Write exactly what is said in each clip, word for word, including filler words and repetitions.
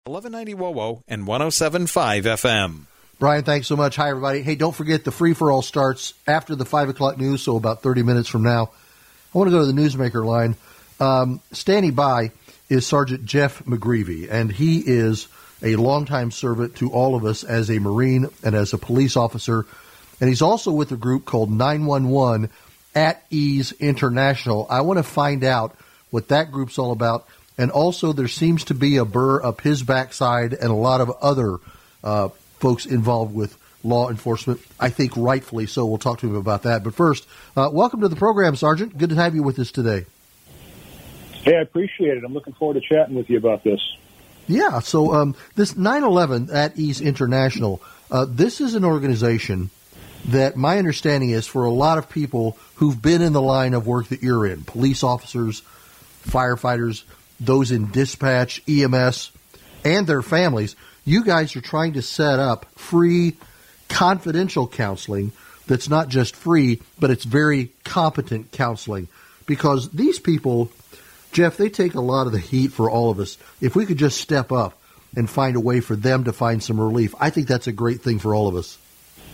eleven ninety W O W O and one oh seven point five F M. Brian, thanks so much. Hi, everybody. Hey, don't forget the free-for-all starts after the five o'clock news, so about thirty minutes from now. I want to go to the newsmaker line. Um, standing by is Sergeant Jeff McGreevy, and he is a longtime servant to all of us as a Marine and as a police officer. And he's also with a group called nine one one at Ease International. I want to find out what that group's all about. And also there seems to be a burr up his backside and a lot of other uh, folks involved with law enforcement. I think rightfully so. We'll talk to him about that. But first, uh, welcome to the program, Sergeant. Good to have you with us today. Hey, I appreciate it. I'm looking forward to chatting with you about this. Yeah, so um, this nine eleven at Ease International, uh, this is an organization that my understanding is for a lot of people who've been in the line of work that you're in, police officers, firefighters, those in dispatch, E M S, and their families, you guys are trying to set up free, confidential counseling that's not just free, but it's very competent counseling. Because these people, Jeff, they take a lot of the heat for all of us. If we could just step up and find a way for them to find some relief, I think that's a great thing for all of us.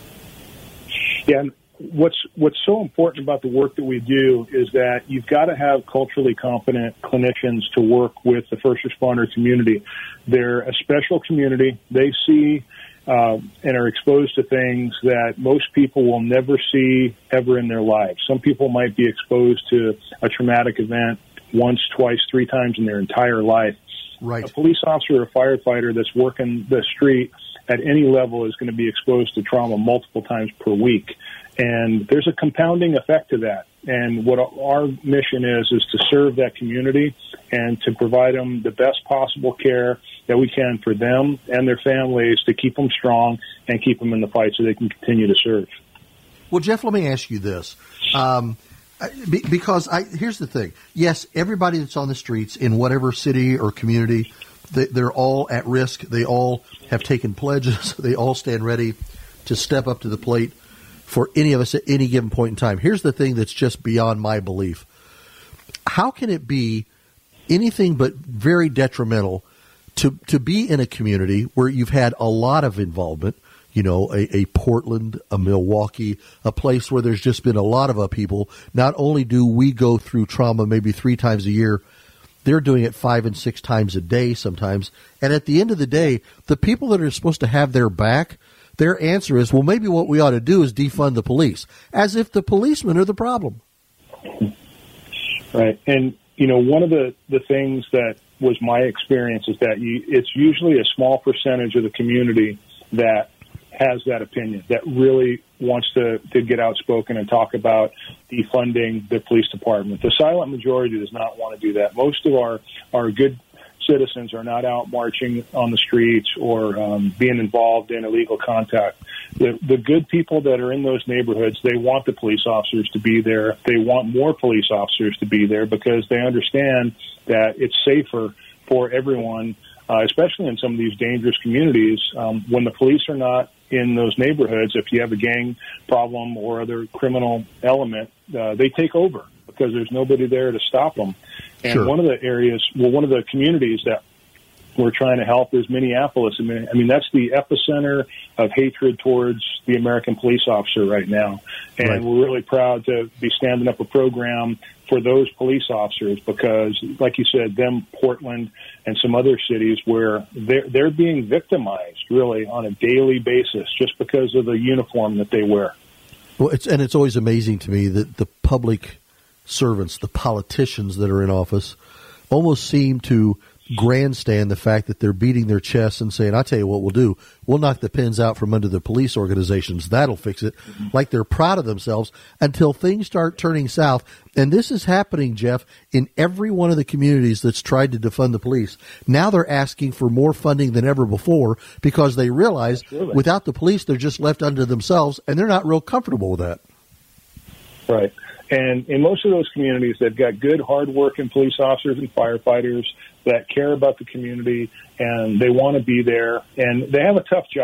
Yeah, and what's what's so important about the work that we do is that you've got to have culturally competent clinicians to work with the first responder community. They're a special community. They see uh, and are exposed to things that most people will never see ever in their lives. Some people might be exposed to a traumatic event once, twice, three times in their entire life. Right. A police officer or a firefighter that's working the street at any level is going to be exposed to trauma multiple times per week. And there's a compounding effect to that. And what our mission is, is to serve that community and to provide them the best possible care that we can for them and their families to keep them strong and keep them in the fight so they can continue to serve. Well, Jeff, let me ask you this. Um, because I, here's the thing. Yes, everybody that's on the streets in whatever city or community, they, they're all at risk. They all have taken pledges. They all stand ready to step up to the plate for any of us at any given point in time. Here's the thing that's just beyond my belief. How can it be anything but very detrimental to to be in a community where you've had a lot of involvement, you know, a, a Portland, a Milwaukee, a place where there's just been a lot of upheaval. Not only do we go through trauma maybe three times a year, they're doing it five and six times a day sometimes. And at the end of the day, the people that are supposed to have their back, their answer is, well, maybe what we ought to do is defund the police, as if the policemen are the problem. Right. And, you know, one of the, the things that was my experience is that you, it's usually a small percentage of the community that has that opinion, that really wants to, to get outspoken and talk about defunding the police department. The silent majority does not want to do that. Most of our, our good citizens are not out marching on the streets or um, being involved in illegal contact. The, the good people that are in those neighborhoods, they want the police officers to be there. They want more police officers to be there because they understand that it's safer for everyone, uh, especially in some of these dangerous communities. Um, when the police are not in those neighborhoods, if you have a gang problem or other criminal element, uh, they take over because there's nobody there to stop them. And Sure. one of the areas, well, one of the communities that we're trying to help is Minneapolis. I mean, I mean, that's the epicenter of hatred towards the American police officer right now. And Right. we're really proud to be standing up a program for those police officers because, like you said, them, Portland, and some other cities where they're, they're being victimized really on a daily basis just because of the uniform that they wear. Well, it's and it's always amazing to me that the public servants, the politicians that are in office, almost seem to grandstand the fact that they're beating their chests and saying, I tell you what we'll do. We'll knock the pins out from under the police organizations. That'll fix it. Mm-hmm. Like they're proud of themselves until things start turning south. And this is happening, Jeff, in every one of the communities that's tried to defund the police. Now they're asking for more funding than ever before because they realize Absolutely. Without the police, they're just left unto themselves, and they're not real comfortable with that. Right. And in most of those communities, they've got good, hard-working police officers and firefighters that care about the community, and they want to be there. And they have a tough job.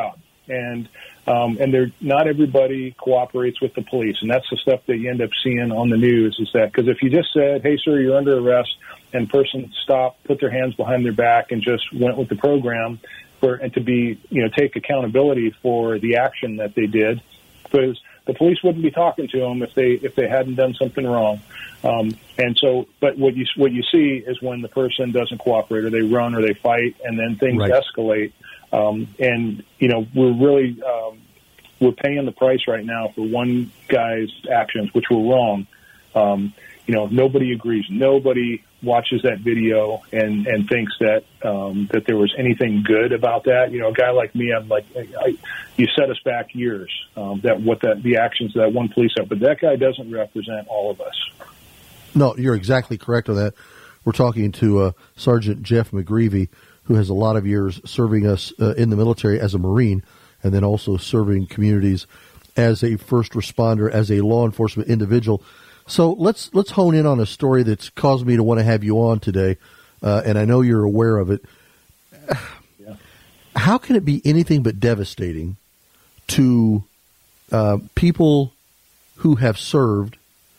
and um, and they're not everybody cooperates with the police, and that's the stuff that you end up seeing on the news. Is that because if you just said, "Hey, sir, you're under arrest," and person stopped, put their hands behind their back, and just went with the program, for and to be you know take accountability for the action that they did, because the police wouldn't be talking to them if they if they hadn't done something wrong. Um, and so, but what you what you see is when the person doesn't cooperate, or they run, or they fight, and then things right. escalate. Um, and you know, we're really um, we're paying the price right now for one guy's actions, which were wrong. Um, you know, nobody agrees. Nobody watches that video and, and thinks that um, that there was anything good about that. You know, a guy like me, I'm like, I, you set us back years. Um, that what that the actions of that one police officer, but that guy doesn't represent all of us. No, you're exactly correct on that. We're talking to uh, Sergeant Jeff McGreevy, who has a lot of years serving us uh, in the military as a Marine, and then also serving communities as a first responder, as a law enforcement individual. So let's let's hone in on a story that's caused me to want to have you on today, uh, and I know you're aware of it. Yeah. How can it be anything but devastating to uh, people who have served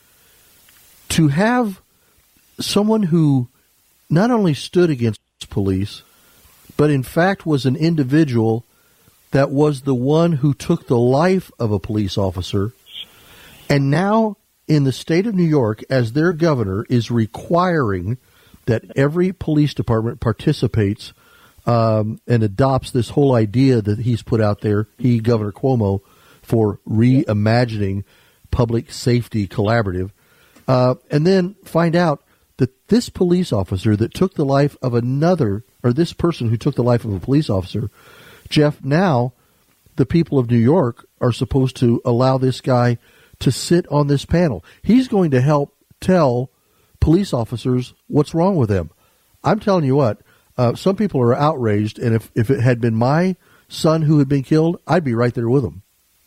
to have someone who not only stood against police, but in fact was an individual that was the one who took the life of a police officer, and now in the state of New York, as their governor, is requiring that every police department participates um, and adopts this whole idea that he's put out there, he, Governor Cuomo, for reimagining public safety collaborative, uh, and then find out that this police officer that took the life of another, or this person who took the life of a police officer, Jeff, now the people of New York are supposed to allow this guy to sit on this panel. He's going to help tell police officers what's wrong with them. I'm telling you what, uh, some people are outraged, and if, if it had been my son who had been killed, I'd be right there with him.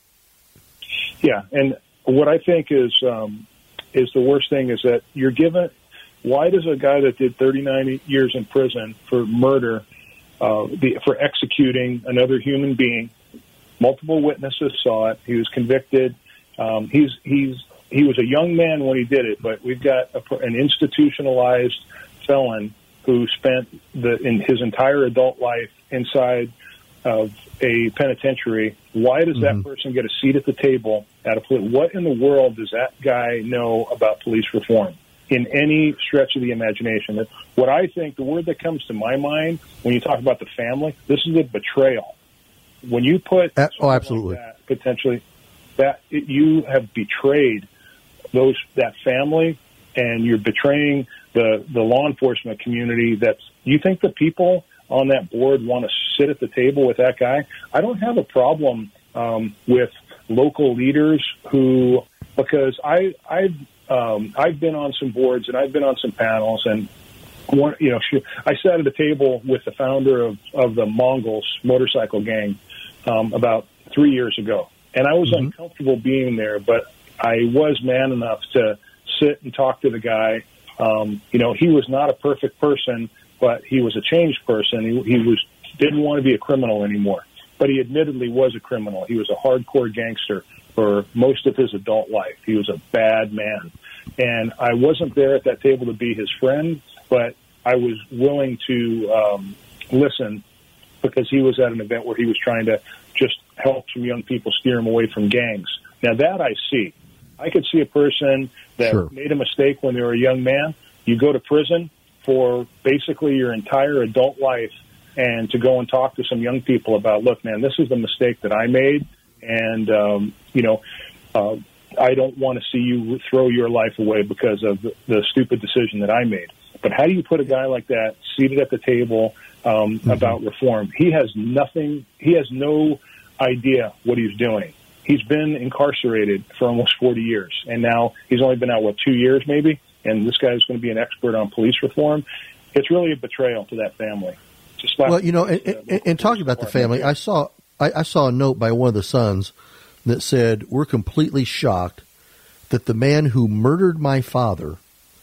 Yeah, and what I think is um, is the worst thing is that you're given, why does a guy that did thirty-nine years in prison for murder, uh, the, for executing another human being, multiple witnesses saw it, he was convicted, Um, he's he's he was a young man when he did it, but we've got a, an institutionalized felon who spent the in his entire adult life inside of a penitentiary. Why does mm-hmm. that person get a seat at the table at a police? What in the world does that guy know about police reform in any stretch of the imagination? What I think, the word that comes to my mind when you talk about the family, this is a betrayal. When you put uh, oh, absolutely like that, potentially. That it, you have betrayed those that family, and you're betraying the, the law enforcement community. That's you think the people on that board want to sit at the table with that guy? I don't have a problem um, with local leaders who, because I I've um, I've been on some boards and I've been on some panels, and one you know she, I sat at a table with the founder of of the Mongols motorcycle gang um, about three years ago. And I was mm-hmm. uncomfortable being there, but I was man enough to sit and talk to the guy. Um, you know, he was not a perfect person, but he was a changed person. He, he was didn't want to be a criminal anymore, but he admittedly was a criminal. He was a hardcore gangster for most of his adult life. He was a bad man. And I wasn't there at that table to be his friend, but I was willing to um, listen because he was at an event where he was trying to just help some young people, steer them away from gangs. Now, that I see. I could see a person that sure. made a mistake when they were a young man. You go to prison for basically your entire adult life, and to go and talk to some young people about, look, man, this is the mistake that I made, and, um, you know, uh, I don't want to see you throw your life away because of the, the stupid decision that I made. But how do you put a guy like that seated at the table um, mm-hmm. about reform? He has nothing, he has no idea what he's doing. He's been incarcerated for almost forty years, and now he's only been out, what, two years maybe? And this guy is going to be an expert on police reform. It's really a betrayal to that family. Just well, you know, and, and, and talking about the family, I saw I, I saw a note by one of the sons that said, we're completely shocked that the man who murdered my father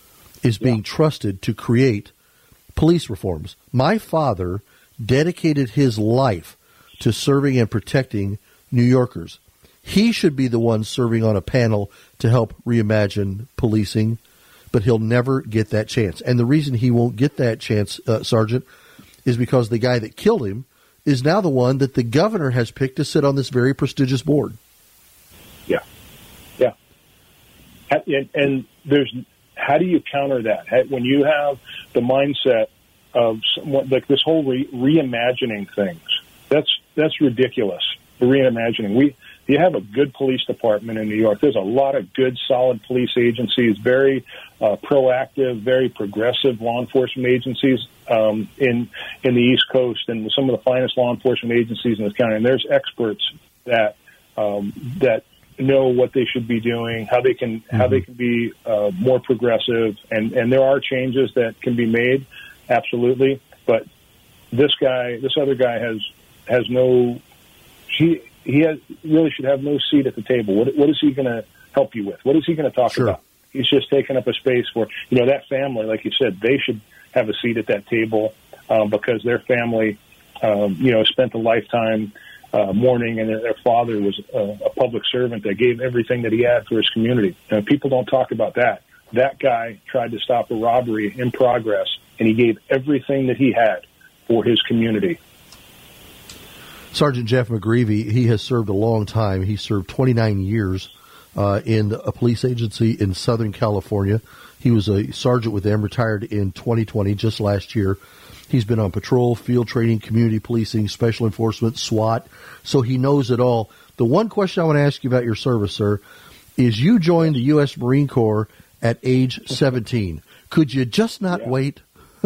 is being yeah. trusted to create police reforms. My father dedicated his life to serving and protecting New Yorkers. He should be the one serving on a panel to help reimagine policing, but he'll never get that chance. And the reason he won't get that chance, uh, Sergeant, is because the guy that killed him is now the one that the governor has picked to sit on this very prestigious board. Yeah, yeah. And, and there's, how do you counter that? When you have the mindset of someone, like this whole re- reimagining things, that's that's ridiculous. The reimagining. We you have a good police department in New York. There's a lot of good, solid police agencies, very uh, proactive, very progressive law enforcement agencies um, in in the East Coast, and some of the finest law enforcement agencies in this county. And there's experts that um, that know what they should be doing, how they can mm-hmm. how they can be uh, more progressive, and and there are changes that can be made, absolutely. But this guy, this other guy, has has no he. He has, really should have no seat at the table. What, what is he going to help you with? What is he going to talk sure. about? He's just taking up a space where, you know, that family, like you said, they should have a seat at that table um, because their family, um, you know, spent a lifetime uh, mourning, and their, their father was a, a public servant that gave everything that he had for his community. And people don't talk about that. That guy tried to stop a robbery in progress, and he gave everything that he had for his community. Sergeant Jeff McGreevy, he has served a long time. He served twenty-nine years uh, in a police agency in Southern California. He was a sergeant with them, retired in twenty twenty, just last year. He's been on patrol, field training, community policing, special enforcement, SWAT, so he knows it all. The one question I want to ask you about your service, sir, is you joined the U S Marine Corps at age seventeen. Could you just not yeah. wait?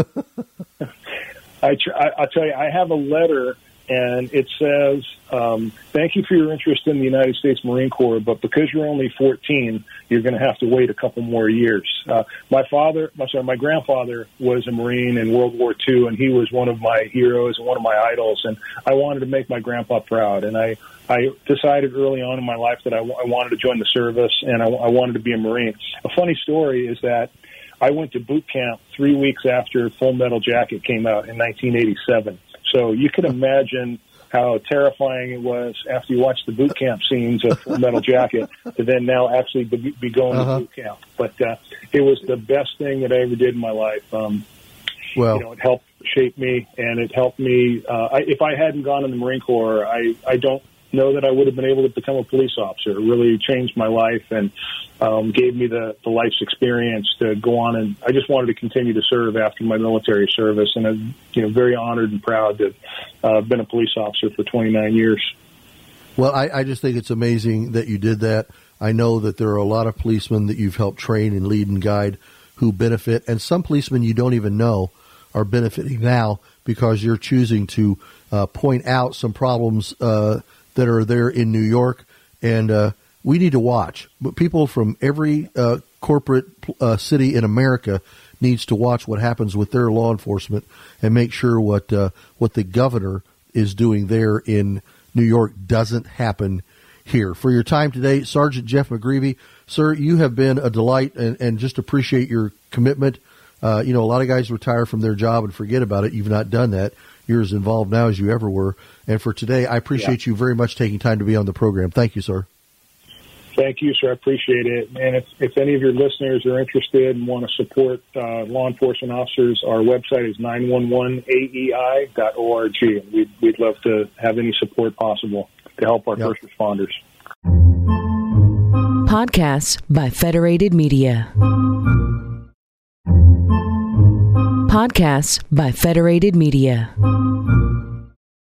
I tr- I, I'll tell you, I have a letter, and it says, um, thank you for your interest in the United States Marine Corps, but because you're only fourteen, you're going to have to wait a couple more years. Uh, my father, my, sorry, my grandfather was a Marine in World War Two, and he was one of my heroes and one of my idols, and I wanted to make my grandpa proud. And I, I decided early on in my life that I, w- I wanted to join the service, and I, w- I wanted to be a Marine. A funny story is that I went to boot camp three weeks after Full Metal Jacket came out in nineteen eighty-seven. So you can imagine how terrifying it was after you watch the boot camp scenes of Full Metal Jacket to then now actually be, be going uh-huh. to boot camp. But uh, it was the best thing that I ever did in my life. Um, well, you know, it helped shape me, and it helped me. Uh, I, if I hadn't gone in the Marine Corps, I, I don't know that I would have been able to become a police officer. It really changed my life and um, gave me the, the life's experience to go on. And I just wanted to continue to serve after my military service. And I'm, you know, very honored and proud to have uh, been a police officer for twenty-nine years. Well, I, I just think it's amazing that you did that. I know that there are a lot of policemen that you've helped train and lead and guide who benefit. And some policemen you don't even know are benefiting now because you're choosing to uh, point out some problems uh, that are there in New York, and uh, we need to watch. But people from every uh, corporate uh, city in America needs to watch what happens with their law enforcement and make sure what uh, what the governor is doing there in New York doesn't happen here. For your time today, Sergeant Jeff McGreevy, sir, you have been a delight, and, and just appreciate your commitment. Uh, you know, a lot of guys retire from their job and forget about it. You've not done that. You're as involved now as you ever were. And for today, I appreciate yeah. you very much taking time to be on the program. Thank you, sir. Thank you, sir. I appreciate it. And if, if any of your listeners are interested and want to support uh, law enforcement officers, our website is nine one one A E I dot org. And we'd, we'd love to have any support possible to help our yep. first responders. Podcasts by Federated Media. Podcasts by Federated Media.